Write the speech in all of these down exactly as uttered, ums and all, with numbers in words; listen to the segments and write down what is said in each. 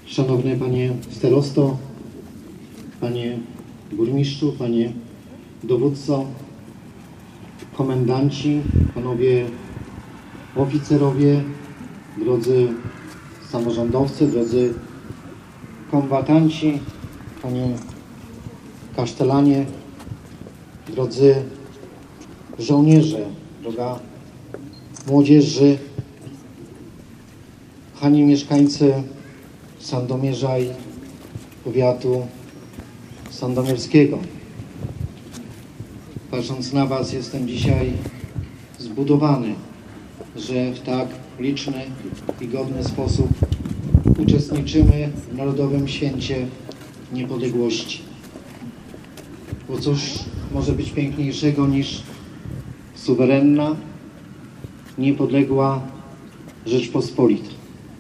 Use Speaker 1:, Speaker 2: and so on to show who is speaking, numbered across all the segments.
Speaker 1: Szanowny Panie Starosto, Panie Burmistrzu, Panie Dowódco, Komendanci, Panowie Oficerowie, drodzy samorządowcy, drodzy kombatanci, Panie Kasztelanie, drodzy żołnierze, droga młodzieży, kochani mieszkańcy Sandomierza i powiatu sandomierskiego. Patrząc na Was, jestem dzisiaj zbudowany, że w tak liczny i godny sposób uczestniczymy w Narodowym Święcie Niepodległości. Bo cóż może być piękniejszego niż suwerenna, niepodległa Rzeczpospolita.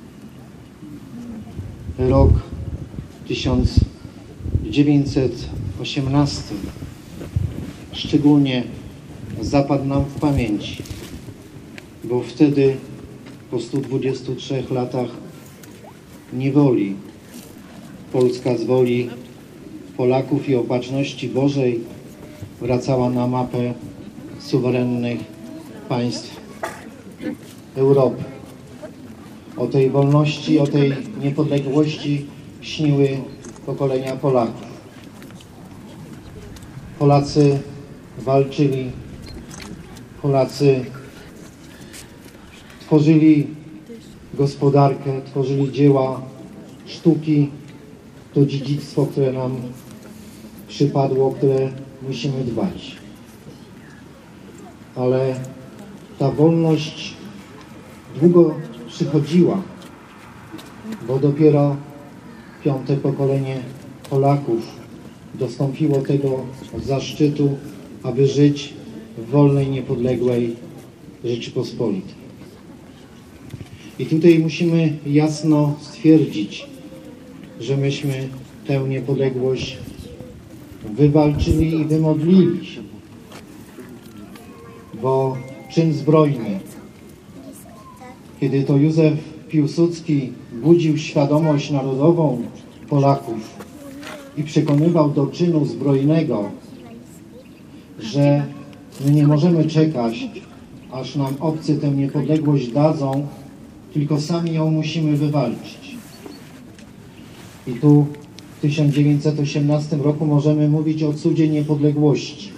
Speaker 1: Rok tysiąc dziewięćset osiemnasty szczególnie zapadł nam w pamięci, bo wtedy po stu dwudziestu trzech latach niewoli Polska z woli Polaków i opatrzności Bożej wracała na mapę suwerennych państw Europy. O tej wolności, o tej niepodległości śniły pokolenia Polaków. Polacy walczyli, Polacy tworzyli gospodarkę, tworzyli dzieła sztuki, to dziedzictwo, które nam przypadło, o które musimy dbać. Ale ta wolność długo przychodziła, bo dopiero piąte pokolenie Polaków dostąpiło tego zaszczytu, aby żyć w wolnej, niepodległej Rzeczypospolitej. I tutaj musimy jasno stwierdzić, że myśmy tę niepodległość wywalczyli i wymodlili się, bo czyn zbrojny, kiedy to Józef Piłsudski budził świadomość narodową Polaków i przekonywał do czynu zbrojnego, że my nie możemy czekać, aż nam obcy tę niepodległość dadzą, tylko sami ją musimy wywalczyć. I tu w tysiąc dziewięćset osiemnastym roku możemy mówić o cudzie niepodległości,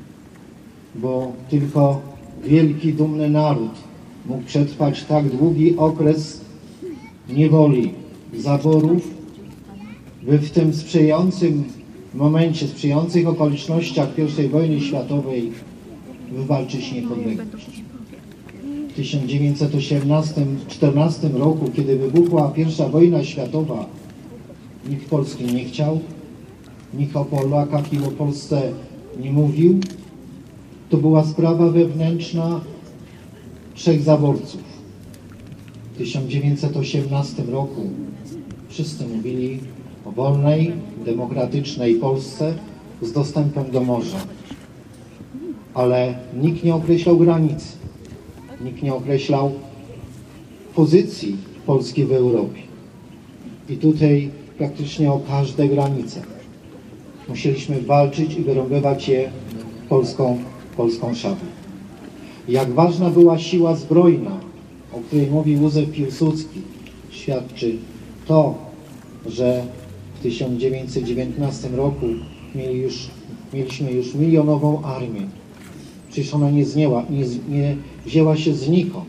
Speaker 1: bo tylko wielki, dumny naród mógł przetrwać tak długi okres niewoli, zaborów, by w tym sprzyjającym momencie, sprzyjających okolicznościach pierwszej wojny światowej wywalczyć niepodległość. W tysiąc dziewięćset czternastym roku, kiedy wybuchła pierwsza wojna światowa, nikt Polski nie chciał, nikt o Polakach i o Polsce nie mówił. To była sprawa wewnętrzna trzech zaborców. W tysiąc dziewięćset osiemnastym roku wszyscy mówili o wolnej, demokratycznej Polsce z dostępem do morza. Ale nikt nie określał granic, nikt nie określał pozycji Polski w Europie. I tutaj praktycznie o każde granice musieliśmy walczyć i wyrąbywać je polską, polską szablą. Jak ważna była siła zbrojna, o której mówił Józef Piłsudski, świadczy to, że w tysiąc dziewięćset dziewiętnastym roku mieli już, mieliśmy już milionową armię. Przecież ona nie, znieła, nie, nie wzięła się znikąd.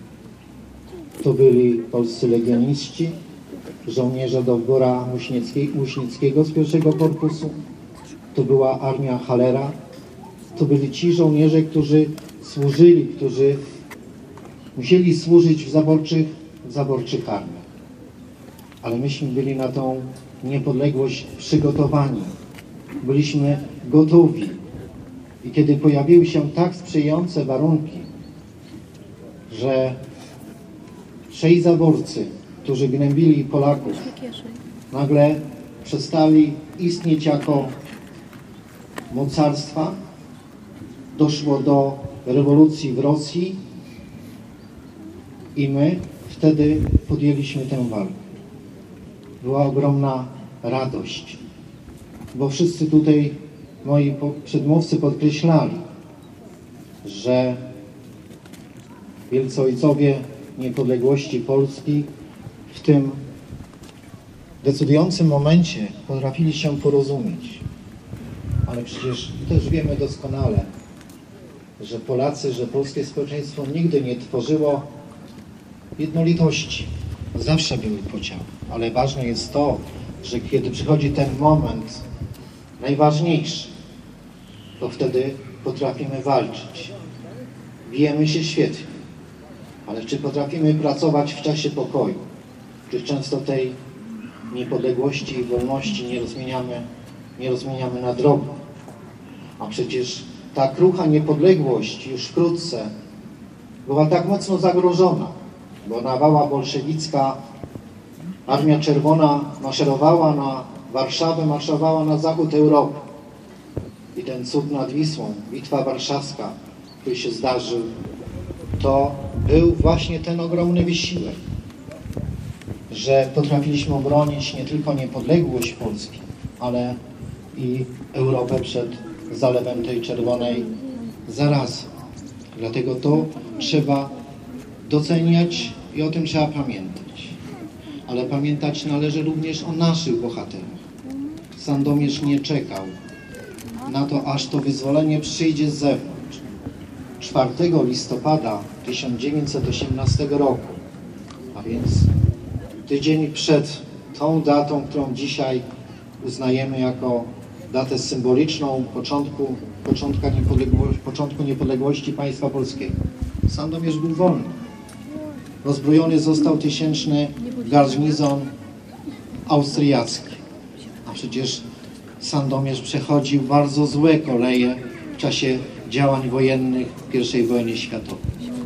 Speaker 1: To byli polscy legioniści, żołnierze Dowbora Muśnickiego z pierwszego korpusu, to była armia Hallera, to byli ci żołnierze, którzy służyli, którzy musieli służyć w zaborczych, w zaborczych armiach. Ale myśmy byli na tą niepodległość przygotowani. Byliśmy gotowi. I kiedy pojawiły się tak sprzyjające warunki, że trzej zaborcy, którzy gnębili Polaków, nagle przestali istnieć jako mocarstwa, doszło do rewolucji w Rosji i my wtedy podjęliśmy tę walkę. była ogromna radość, bo wszyscy tutaj moi przedmówcy podkreślali, że wielcy ojcowie niepodległości Polski w tym decydującym momencie potrafili się porozumieć. Ale przecież też wiemy doskonale, że Polacy, że polskie społeczeństwo nigdy nie tworzyło jednolitości. Zawsze były podziały, ale ważne jest to, że kiedy przychodzi ten moment najważniejszy, to wtedy potrafimy walczyć. Bijemy się świetnie, ale czy potrafimy pracować w czasie pokoju? Czy często tej niepodległości i wolności nie rozmieniamy, nie rozmieniamy na drobne? A przecież ta krucha niepodległość już wkrótce była tak mocno zagrożona, bo nawała bolszewicka, Armia Czerwona maszerowała na Warszawę, marszowała na zachód Europy. I ten cud nad Wisłą, Bitwa Warszawska, który się zdarzył, to był właśnie ten ogromny wysiłek, że potrafiliśmy obronić nie tylko niepodległość Polski, ale i Europę przed zalewem tej czerwonej zarazy. Dlatego to trzeba doceniać i o tym trzeba pamiętać. Ale pamiętać należy również o naszych bohaterach. Sandomierz nie czekał na to, aż to wyzwolenie przyjdzie z zewnątrz. czwartego listopada tysiąc dziewięćset osiemnastego roku, a więc tydzień przed tą datą, którą dzisiaj uznajemy jako datę symboliczną początku, początka niepodległości, początku niepodległości państwa polskiego. Sandomierz był wolny. Rozbrojony został tysięczny garnizon austriacki. A przecież Sandomierz przechodził bardzo złe koleje w czasie działań wojennych pierwszej wojny światowej.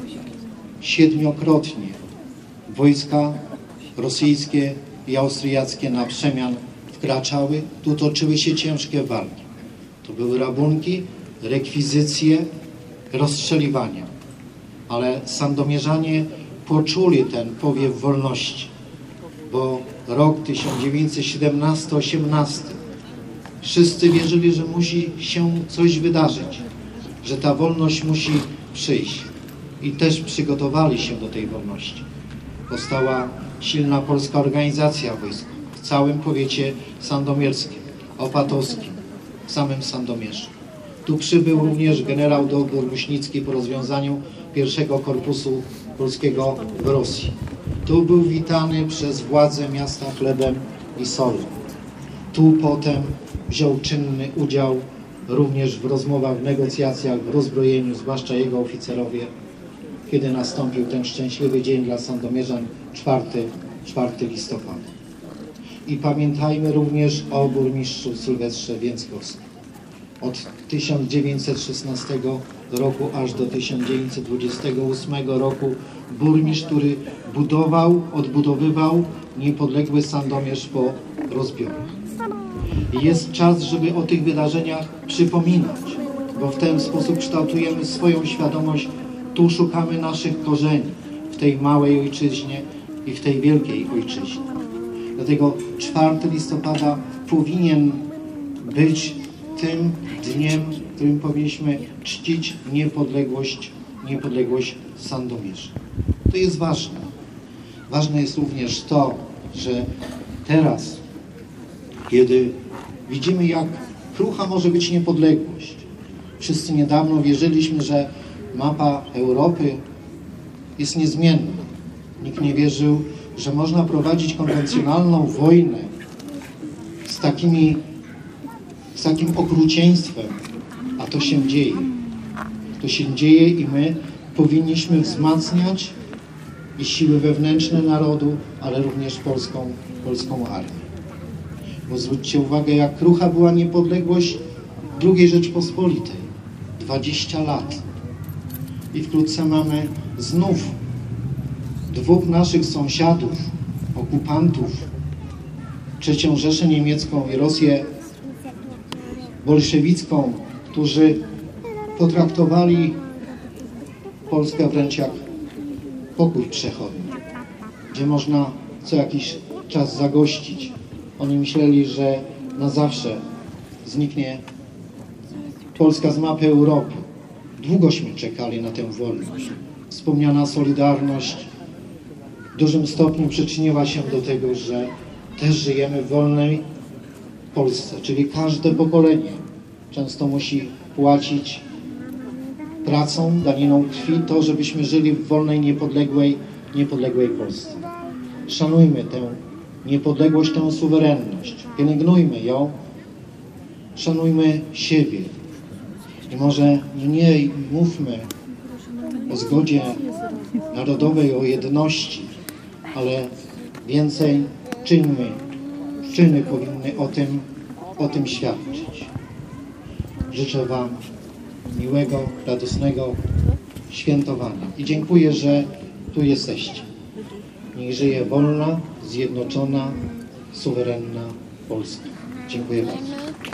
Speaker 1: Siedmiokrotnie wojska rosyjskie i austriackie na przemian wkraczały, tu toczyły się ciężkie walki. To były rabunki, rekwizycje, rozstrzeliwania. Ale sandomierzanie poczuli ten powiew wolności, bo rok tysiąc dziewięćset siedemnasty osiemnasty wszyscy wierzyli, że musi się coś wydarzyć, że ta wolność musi przyjść i też przygotowali się do tej wolności. Powstała silna polska organizacja wojskowa w całym powiecie sandomierskim, opatowskim, w samym Sandomierzu. Tu przybył również generał dowódca Muśnicki po rozwiązaniu pierwszego korpusu polskiego w Rosji. Tu był witany przez władze miasta chlebem i solą. Tu potem wziął czynny udział również w rozmowach, w negocjacjach, w rozbrojeniu, zwłaszcza jego oficerowie, kiedy nastąpił ten szczęśliwy dzień dla sandomierzan, czwartego listopada. I pamiętajmy również o burmistrzu Sylwestrze Więckowskim. Od tysiąc dziewięćset szesnastego roku aż do tysiąc dziewięćset dwudziestego ósmego roku burmistrz, który budował, odbudowywał niepodległy Sandomierz po rozbiorach. I jest czas, żeby o tych wydarzeniach przypominać, bo w ten sposób kształtujemy swoją świadomość, tu szukamy naszych korzeni w tej małej ojczyźnie i w tej wielkiej ojczyźnie. Dlatego czwartego listopada powinien być tym dniem, w którym powinniśmy czcić niepodległość, niepodległość Sandomierza. To jest ważne. Ważne jest również to, że teraz, kiedy widzimy, jak krucha może być niepodległość, wszyscy niedawno wierzyliśmy, że mapa Europy jest niezmienna. Nikt nie wierzył, że można prowadzić konwencjonalną wojnę z takimi z takim okrucieństwem, a to się dzieje. To się dzieje i my powinniśmy wzmacniać i siły wewnętrzne narodu, ale również polską, polską armię. Bo zwróćcie uwagę, jak krucha była niepodległość drugiej Rzeczpospolitej. dwadzieścia lat. I wkrótce mamy znów dwóch naszych sąsiadów, okupantów, trzecią Rzeszę Niemiecką i Rosję bolszewicką, którzy potraktowali Polskę wręcz jak pokój przechodni, gdzie można co jakiś czas zagościć. Oni myśleli, że na zawsze zniknie Polska z mapy Europy. Długośmy czekali na tę wolność. Wspomniana Solidarność w dużym stopniu przyczyniła się do tego, że też żyjemy w wolnej Polsce, czyli każde pokolenie często musi płacić pracą, daniną krwi to, żebyśmy żyli w wolnej, niepodległej, niepodległej Polsce. Szanujmy tę niepodległość, tę suwerenność, pielęgnujmy ją, szanujmy siebie. I może mniej mówmy o zgodzie narodowej, o jedności, ale więcej czyńmy. Czyny powinny o tym, o tym świadczyć. Życzę Wam miłego, radosnego świętowania i dziękuję, że tu jesteście. Niech żyje wolna, zjednoczona, suwerenna Polska. Dziękuję bardzo.